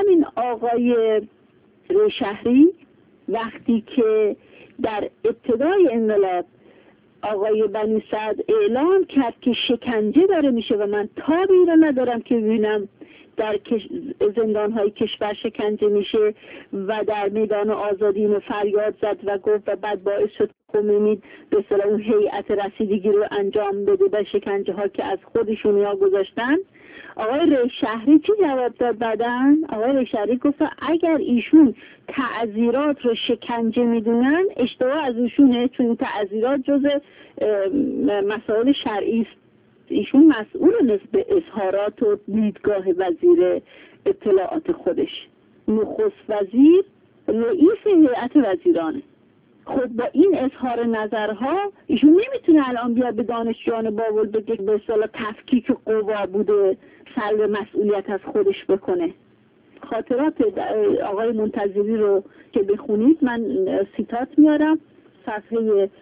همین آقای ریشهری وقتی که در ابتدای انقلاب آقای بنی سعد اعلام کرد که شکنجه داره میشه و من تابی رو ندارم که ببینم در زندان‌های کشور شکنجه میشه و در میدان آزادی اینو فریاد زد و گفت و بعد باعث شد خمینی به اصطلاح اون هیئت رسیدگی رو انجام بده به شکنجه ها که از خودشون یا گذاشتن. آقای ریشهری چی جواب داد بعدن؟ آقای ریشهری گفت اگر ایشون تعزیرات رو شکنجه میدونن اشتباه از ایشونه، چون تعزیرات جز مسائل شرعی است. ایشون مسئول نسبت اظهارات و دیدگاه وزیر اطلاعات خودش، نخست وزیر رئیس هیئت وزیرانه. خود با این اظهار نظرها ایشون نمیتونه الان بیاد به دانشجویان بابل بگه به اصطلاح تفکیک قوا بوده، سلب مسئولیت از خودش بکنه. خاطرات آقای منتظری رو که بخونید من سیتات میارم، صفحه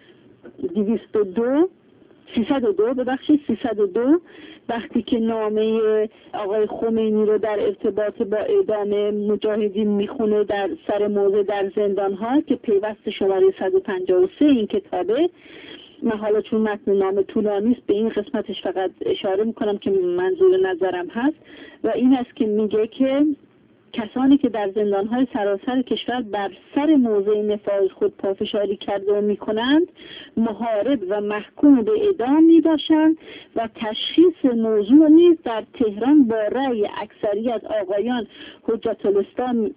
302 وقتی که نامه آقای خمینی رو در ارتباط با اعدام مجاهدین میخونه در سر موضع در زندان ها که پیوست شماره 153 این کتابه. من حالا چون متن نامه طولانی است به این قسمتش فقط اشاره میکنم که منظور نظرم هست و این است که میگه که کسانی که در زندان‌های سراسر کشور بر سر موضع نفاذ خود پافشاری کرده و می‌کنند محارب و محکوم به اعدام می‌باشند و تشخیص موضوع نیز در تهران با رأی اکثریت آقایان حجت الاسلام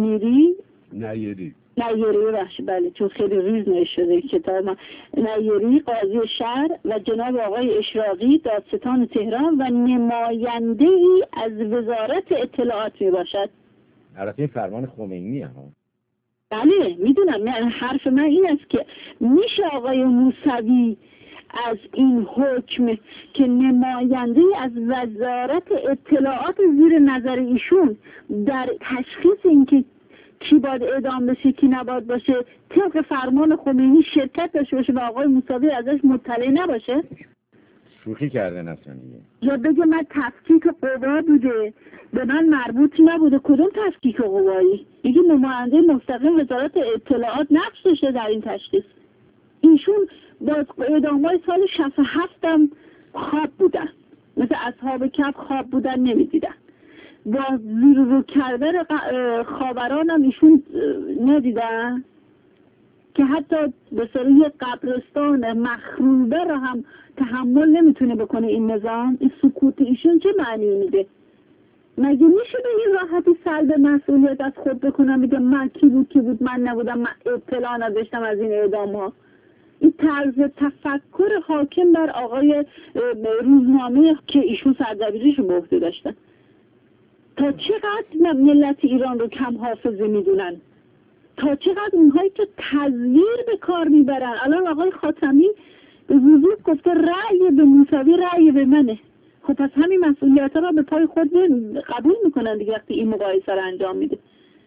نیری بله چون خیلی ریز نوشته کتاب نیری قاضی شهر و جناب آقای اشراقی دادستان تهران و نماینده ای از وزارت اطلاعات می باشد. البته این فرمان خمینی ها. بله میدونم، حرف من این است که میشه آقای موسوی از این حکم که نماینده از وزارت اطلاعات زیر نظر ایشون در تشخیص اینکه کی باید اعدام بشه کی نباید باشه طبق فرمان خمینی شرکت داشته باشه و آقای موسوی ازش مطلع نباشه؟ شوخی کردن اصلا یا بگه من تفکیک قوا بوده به من مربوطی نبوده. کدوم تفکیک قوایی؟ میگه نماینده مستقیم وزارت اطلاعات نقش داشته در این تشخیص. ایشون با اعدام‌های سال 67 هم خواب بودن، مثل اصحاب کهف خواب بودن نمیدیدن. با زیر رو کردن خاوران هم ایشون ندیدن که حتی به صورت قبرستان مخروبه رو هم تحمل نمیتونه بکنه این نظام. این سکوت ایشون چه معنی میده؟ مگه میشه به این راحتی سلب مسئولیت از خود بکنم میگه من کی بود من نبودم، من اطلاع نداشتم از این اعدام ها؟ این طرز تفکر حاکم بر آقای روزنامه که ایشون سردبیریشو به عهده داشتن. تا چقدر ملت ایران رو کم حافظه میدونن؟ تا چقدر اونهایی که تزویر به کار میبرن؟ الان آقای خاتمی به وضوح گفته رأی به موسوی رأی به منه. خب پس همین مسئولیت ها را به پای خود قبول میکنن دیگه وقتی این مقایسه را انجام میده.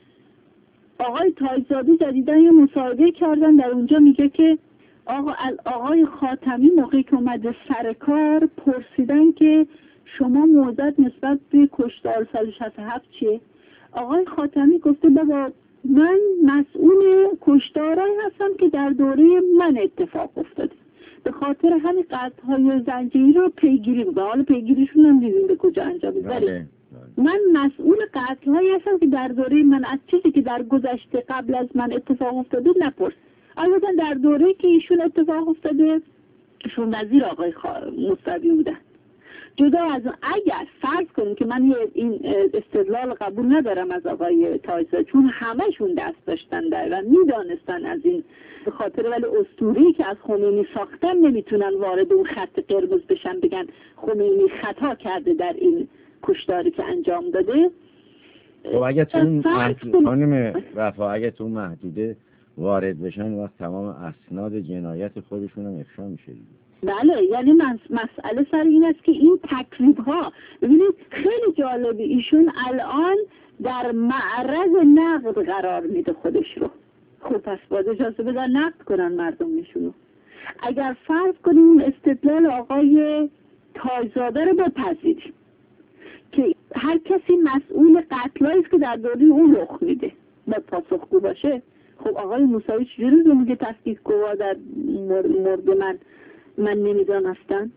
آقای تاج‌زاده جدیدن یه مصاحبه کردن در اونجا میگه که آقای خاتمی موقعی که اومده سر کار پرسیدن که شما موضعت نسبت به کشتار 167 چیه؟ آقای خاتمی گفته بابا من مسئول کشتارایی هستم که در دوره من اتفاق افتاده، به خاطر همین قتل‌های زنجیری رو پیگیری می‌کنم. حالا پیگیریشون هم دیدیم به کجا انجام می‌ده. من مسئول قتل‌هایی هستم که در دوره من، از چیزی که در گذشته قبل از من اتفاق افتاده نپرس. البته در دوره‌ای که ایشون اتفاق افتاده ایشون وزیر آقای موسوی بودن. جدا از اگر فرض کنیم که من این استدلال قبول ندارم از آقای تاج‌زاده، چون همه‌شون دست داشتن در و میدانستن از این، به خاطر ولی اسطوره‌ای که از خمینی ساختن نمیتونن وارد اون خط قرمز بشن بگن خمینی خطا کرده در این کشتاری که انجام داده. خب اگه تو اون محدوده وارد بشن وقت تمام اسناد جنایت خودشون هم افشا میشه. بله، یعنی مسئله سر این است که این تکذیب ها، ببینید خیلی جالبه، ایشون الان در معرض نقد قرار میده خودش رو. خب پس باید اجازه بدن نقد کنن مردمشونو. اگر فرض کنیم استدلال آقای تاج‌زاده رو بپذیریم که هر کسی مسئول قتلایی است که در دوره اون رخ میده باید پاسخگو باشه. خب آقای موسوی چجوری رو میگه تفکیک‌گوار در مورد من نمیدانستن؟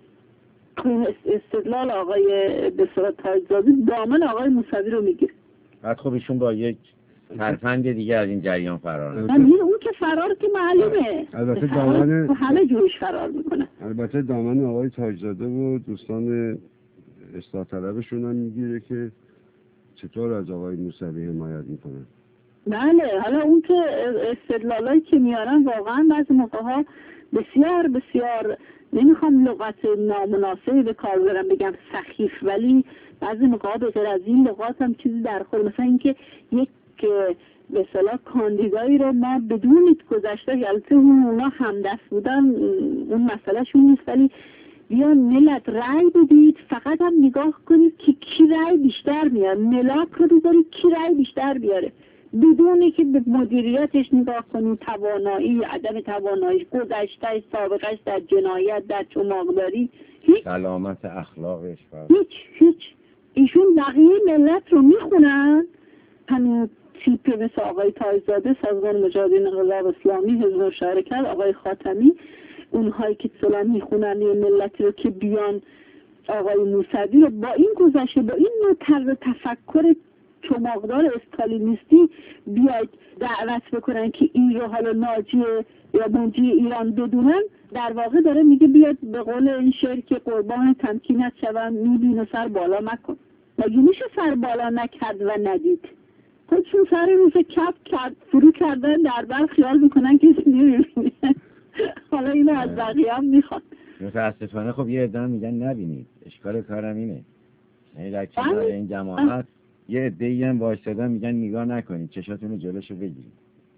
استدلال آقای بسیار تاجزاده دامن آقای موسوی رو میگیره. بعد خب ایشون با یک ترفند دیگه از این جریان فرار من اون که فرار که معلومه، البته دامن همه جورش فرار میکنه. البته دامن آقای تاجزاده و دوستان اصلاح طلبشون هم میگیره که چطور از آقای موسوی حمایت میکنن. بله، حالا اون که استدلالایی که میارن واقعا بعضی موقع‌ها بسیار بسیار، نمیخوام لغت نامناسبی به کار برم بگم سخیف، ولی بعضی موقع‌ها به غیر از این لغات هم چیزی در خور، مثلا اینکه یک به اصطلاح کاندیدایی رو ما بدون گذشته، البته اونا همدست بودن اون مسئلهشون نیست، ولی بیان ملت رأی بدید، فقط هم نگاه کنید که کی رأی بیشتر میاره، ملاک رو بذارید کی رأی بیشتر بیاره، بدونی که به مدیریتش نگاه کنید، توانایی، عدم توانایی، گذشته، سابقش در جنایت، در چماقداری، هیچ سلامت اخلاقش هیچ ایشون بقیه ملت رو میخونن. همین تیپ مثل آقای تاجزاده، سازمان مجاهدین انقلاب اسلامی، حزب مشارکت، آقای خاتمی، اونهایی که سلام میخونن یه ملتی رو که بیان آقای موسوی رو با این گذشته، با این نوع طرز تفکر چماقدار استالینیستی بیاید دعوت بکنن که این رو حالا ناجی یا منجی ایران بدونن، در واقع داره میگه بیاد به قول این شعر که قربان تمکینت شوم میبین و سر بالا مکن. مگه میشه سر بالا نکرد و ندید؟ خودشون سر روز کپ کرد فرو کردن در بر خیال میکنن که نمیبینه. حالا اینو از بقیه هم میخواد. متاسفانه خب یه عده میگن نبینید، اشکال کارم اینه، یعنی در کنار این جماعت یه عده‌ای هم وایسادن میگن نگاه نکنید، چشاتون رو جلوشو بگیرید.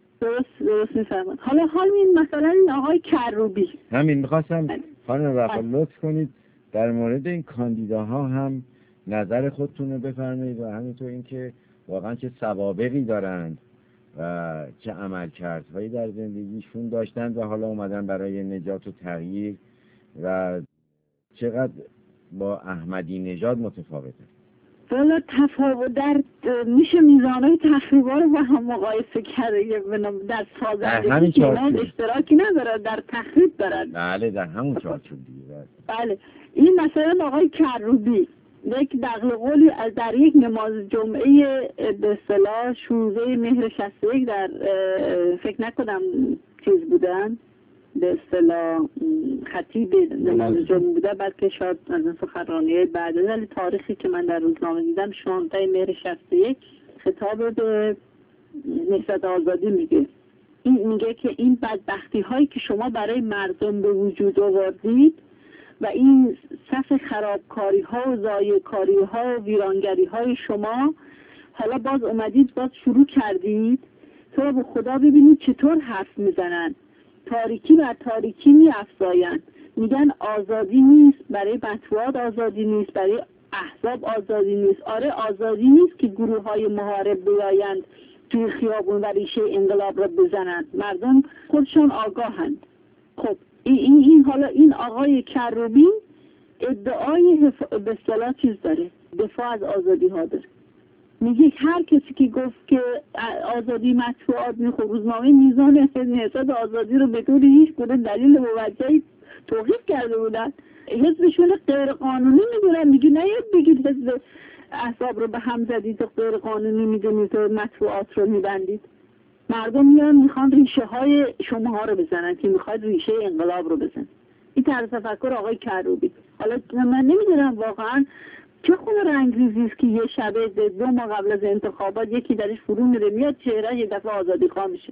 درست میفرمایید. حالا این مثلا این آقای کروبی، همین میخواستم خانم وفا لطف کنید در مورد این کاندیداها هم نظر خودتون رو بفرمایید و همینطور اینکه واقعا چه سوابقی دارند و چه عملکردهایی در زندگیشون داشتند و حالا اومدن برای نجات و تغییر و چقدر با احمدی نژاد متفاوته. والا تفاوت در میشه میزانهای تخریبا رو با هم مقایسه کرده، در سازندگی که اشتراکی نداره، در تخریب دارد. بله در همون چارچوب دیگه. بله این مثلا آقای کروبی یک دقل قولی از در یک نماز جمعه به اصطلاح 16 مهر 61 در فکر نکنم چیز بودن به اصطلاح خطیب نماز جمعه بوده، بلکه شاید از سخنرانی بعد، ولی تاریخی که من در روزنامه دیدم 16 مهر 61 خطاب به نهضت آزادی میگه. این میگه که این بدبختی هایی که شما برای مردم به وجود آوردید و این صف خرابکاری ها و ضایع‌کاری ها و ویرانگری های شما، حالا باز اومدید باز شروع کردید، تو به خدا ببینید چطور حرف میزنن، تاریکی بر تاریکی می‌افزایند، میگن آزادی نیست، برای مطبوعات آزادی نیست، برای احزاب آزادی نیست. آره آزادی نیست که گروه های محارب بیایند توی خیابون و ریشه انقلاب را بزنند، مردم خودشان آگاهند. خب این حالا این آقای کروبی ادعای به اصطلاح چیز داره، دفاع از آزادی ها داره، میگه هر کسی که گفت که آزادی مطبوعات میخواد، روزنامه میزان نهضت آزادی رو بدون هیچ گونه دلیل موجهی توقیف کرده بودن، حزبشون غیر قانونی میدونن، میگه نه بگید حزب احزاب رو به هم زدید و غیر قانونی میدونید و مطبوعات رو میبندید. مردم میان میخوان ریشه های شما ها رو بزنن که میخواد ریشه انقلاب رو بزن. این طرز تفکر آقای کروبی. حالا من نمیدونم واقعا چه خود رنگریزی است که یه شبه 2 ماه قبل از انتخابات یکی درش فرو میره میاد چهره یه دفعه آزادی خواه میشه.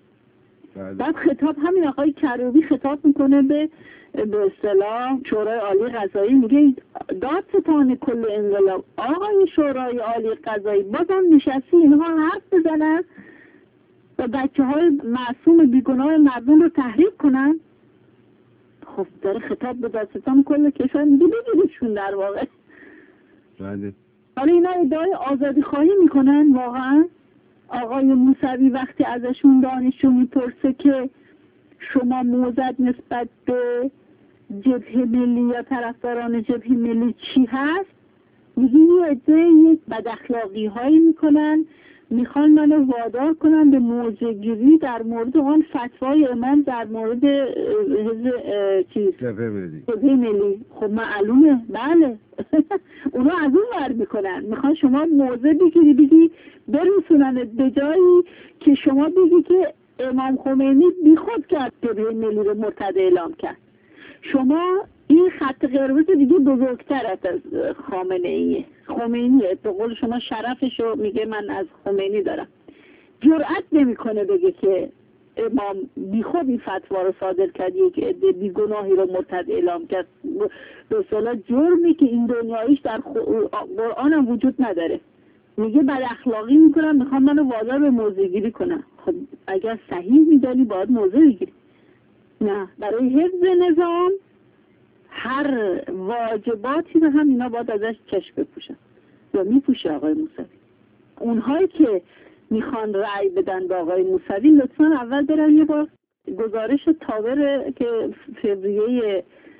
بعد خطاب همین آقای کروبی خطاب میکنه به اصطلاح شورای عالی قضایی، میگه دادستان کل انقلاب آقای شورای عالی قضایی بازم نشستی اینها حرف بزنن و بچه های معصوم بیگناه مردم رو تحریک کنن. خب داره خطاب به دادستان کل کشور، میگه بگیرشون در واقع. بله. حالا اینا ادعای آزادی خواهی میکنن واقعا. آقای موسوی وقتی ازشون دانشجو میپرسه که شما موضع نسبت به جبهه ملی یا طرفداران جبهه ملی چی هست، میگه یه عده یک بد اخلاقی هایی میکنن، میخوان منو وادار کنن به موضع‌گیری در مورد آن فتوای امام در مورد جبهه ملی. خب معلومه، بله. اونا از اون ور میکنن، میخوان شما موضع بگیری، بگی برسوننت به جایی که شما بگی که امام خمینی بی خود کرد جبهه ملی رو مرتد اعلام کرد. شما این خط قرمز دیگه بزرگتر از خمینیه. به قول شما شرفشو میگه من از خمینی دارم. جرأت نمیکنه بگه که امام بی خود این فتوا رو صادر کرد، یک عده بیگناهی رو مرتد اعلام کرد. به اصطلاح جرمی که این دنیاییش در قرآن هم وجود نداره. میگه بد اخلاقی میکنم، میخوام منو وادار به موضع گیری کنم. خب اگر صحیح میدانی باید موضع بگیری. نه، برای حفظ نظام هر واجباتی رو هم اینا باید ازش چشم بپوشن یا میپوشه آقای موسوی. اونهایی که میخوان رأی بدن به آقای موسوی لطفا اول برن یه بار گزارش تاور که فوریه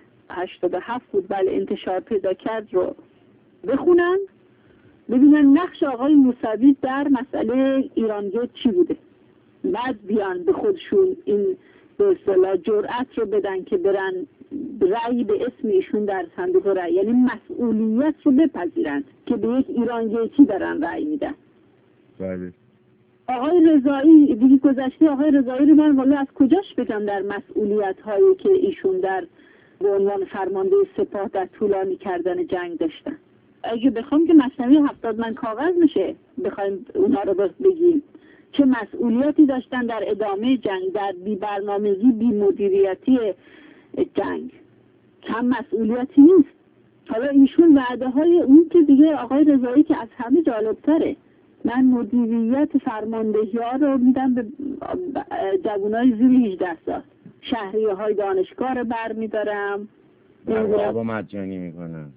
87 بود، بله، انتشار پیدا کرد رو بخونن، ببینن نقش آقای موسوی در مسئله ایرانگیت چی بوده. بعد بیان به خودشون این به اصطلاح جرأت رو بدن که برن رأی به اسم ایشون در صندوق رأی، یعنی مسئولیت رو بپذیرند که به یک ایرانگیتی دارن رأی میدن. بله. آقای رضایی دیگه گذشته، آقای رضایی رو من والا از کجاش بگم در مسئولیت هایی که ایشون در به عنوان فرمانده سپاه در طولانی کردن جنگ داشتن. اگه بخوام که مثنوی 70 من کاغذ میشه بخوایم اونا رو بگیم چه مسئولیتی داشتن در ادامه جنگ، در بی برنامگی، بی مدیریتی جنگ. کم مسئولیتی نیست. حالا ایشون وعده های اون که دیگه آقای رضایی که از همه جالب تره، من مدیریت فرماندهی ها رو میدم به جوانای زیر 18 سال، شهریه های دانشگاه رو بر میدارم، با مجانی میکنم.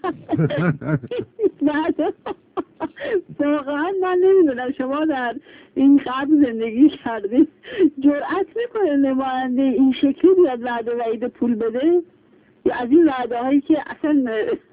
واقعا من نمیدونم شما در این قبل زندگی کردید جرأت میکنه نماینده این شکلی بیاد وعده وعید پول بده، یا از این وعده هایی که اصلا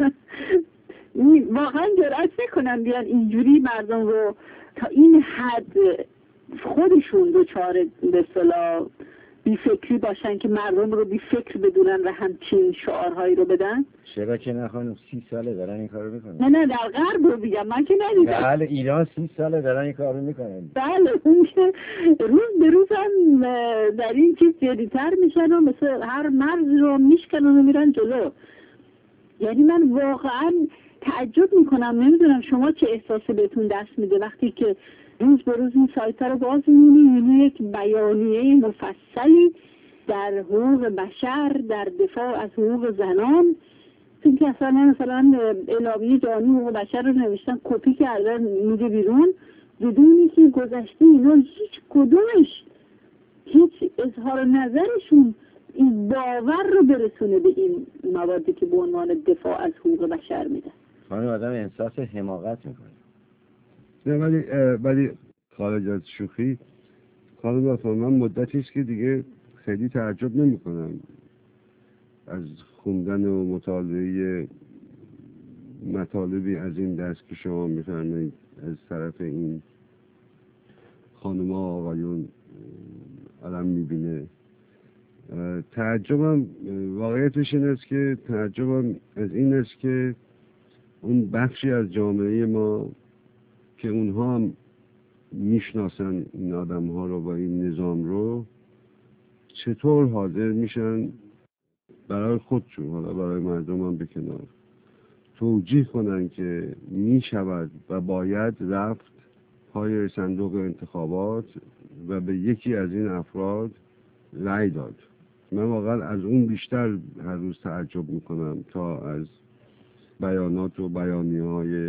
واقعا جرأت میکنن بیان اینجوری مردم رو تا این حد خودشون دوچار به اصطلاح بی فکری باشن که مردم رو بی فکر بدونن و همچین شعارهایی رو بدن. چرا که نخوانم 30 ساله دارن این کارو میکنن. نه در غرب رو بگم، من که ندیدم. بله ایران 30 ساله دارن این کارو میکنن. بله اون که روز به روز هم در این چیز جدی‌تر میشن و مثل هر مرز رو میشکنن و میرن جلو. یعنی من واقعا تعجب میکنم، نمیدونم شما چه احساسی بهتون دست میده وقتی که روز به روز این سایت ها رو باز می‌بینی، یک بیانیه مفصلی در حقوق بشر، در دفاع از حقوق زنان، که مثلا اعلامیه جهانی حقوق بشر رو نوشتن کپی کردن میده بیرون، بدونی که گذشته اینا هیچ کدومش هیچ اظهار نظرشون این باور رو برسونه به این موادی که به عنوان دفاع از حقوق بشر میدن. خانم آدم احساس حماقت میکنه. نه ولی خارج از شوخی خانم وفا، من مدتی است که دیگه خیلی تعجب نمی کنم از خوندن و مطالعه مطالبی از این دست که شما میفرمایید از طرف این خانم ها آقایون آدم میبینه. تعجبم واقعیتش این است که تعجبم از این است که اون بخشی از جامعه ما که اونها هم میشناسن این آدم ها رو و این نظام رو، چطور حاضر میشن برای خودشون، حالا برای مردم هم به کنار، توجیه کنن که میشود و باید رفت پای صندوق انتخابات و به یکی از این افراد رأی داد. من واقعا از اون بیشتر هر روز تعجب میکنم تا از بیانات و بیانیه‌های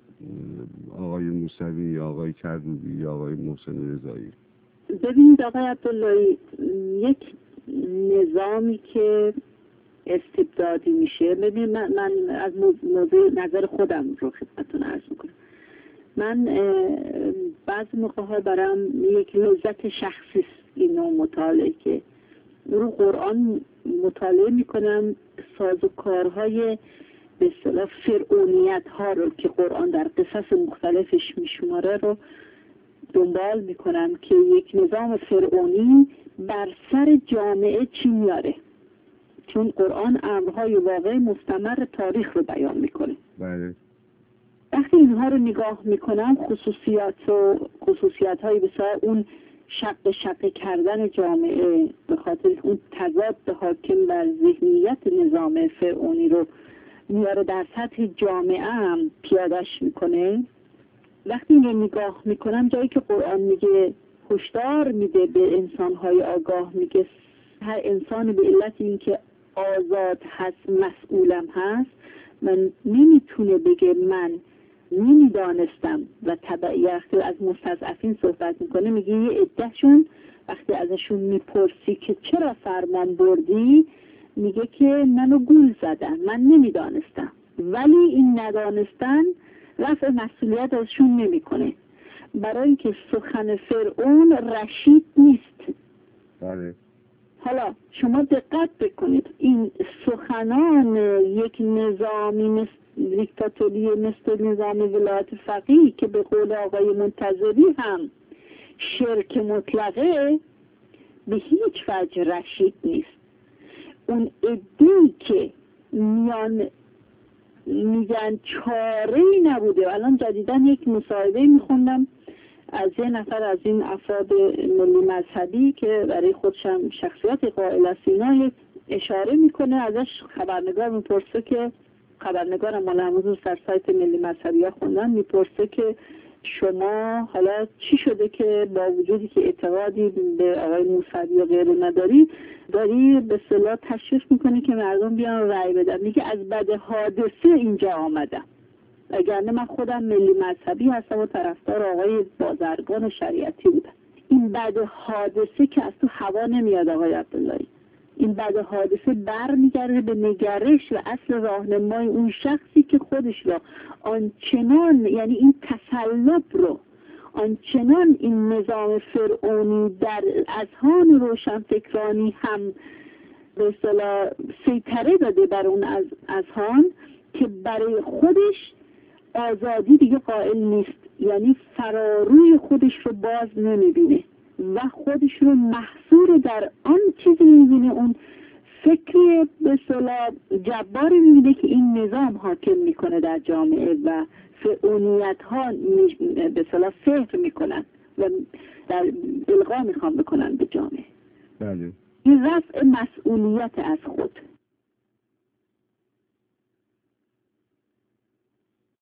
آقای موسوی یا آقای کردوبی یا آقای محسن رضایی. ببینید آقای عبداللهی، یک نظامی که استبدادی میشه، ببین من از موضوع نظر خودم رو خدمتتون عرض میکنم. من بعضی موقع ها برام یک لذت شخصی این نوع مطالعه که رو قرآن مطالعه میکنم، سازوکارهای به اصطلاح فرعونیت ها رو که قرآن در قصص مختلفش میشماره رو دنبال میکنم که یک نظام فرعونی بر سر جامعه چی میاره، چون قرآن امرهای واقع مستمر تاریخ رو بیان میکنه. بله. وقتی اینها رو نگاه میکنم خصوصیت های بسیار اون شق کردن جامعه به خاطر اون تضاد حاکم بر ذهنیت نظام فرعونی رو میاره در سطح جامعه هم پیادش میکنه. وقتی این رو نگاه میکنم جایی که قرآن میگه هشدار میده به انسانهای آگاه، میگه هر انسان به علت این که آزاد هست مسئولم هست، من نمیتونه بگه من نمیدانستم و تبعیت از مستضعفین صحبت میکنه. میگه یه عدهشون وقتی ازشون میپرسی که چرا فرمان بردی، میگه که منو گول زدن، من نمیدانستم، ولی این ندانستن رفع مسئولیت ازشون نمیکنه، برای اینکه سخن فرعون رشید نیست. بله. حالا شما دقت بکنید، این سخنان یک نظامی دیکتاتوری مثل نظام ولایت فقیه که به قول آقای منتظری هم شرک مطلقه، به هیچ وجه رشید نیست. اون عده‌ای که میان میگن چاره‌ای نبوده. الان جدیداً یک مصاحبه میخوندم از یه نفر از این افراد ملی مذهبی که برای خودشم شخصیت قائل است، اینا اشاره میکنه، ازش خبرنگار میپرسه که خبرنگارم مال امروز در سایت ملی مذهبی ها خوندن، میپرسه که شما حالا چی شده که با وجودی که اعتقادی به آقای موسوی و غیره نداری، داری به اصطلاح تشویق میکنی که مردم بیان رأی بدن. میگه از بد حادثه اینجا آمدم، وگرنه من خودم ملی مذهبی هستم و طرفدار آقای بازرگان و شریعتی بودم. این بد حادثه که از تو هوا نمیاد آقای عبداللهی، این بد حادثه برمیگرده به نگرش و اصل راهنمای اون شخصی که خودش را آنچنان، یعنی این تسلط رو آنچنان این نظام فرعونی در اذهان روشنفکرانی هم به اصطلاح سیطره داده بر اون اذهان که برای خودش آزادی دیگه قائل نیست، یعنی فراروی خودش رو باز نمیبینه و خودش رو محصور در آن چیزی میبینه، اون فکری به اصطلاح جباری میبینه که این نظام حاکم میکنه در جامعه و فرعونیت ها به اصطلاح فکر میکنن و در القا میخوان بکنن به جامعه. بله. این رفع مسئولیت از خود.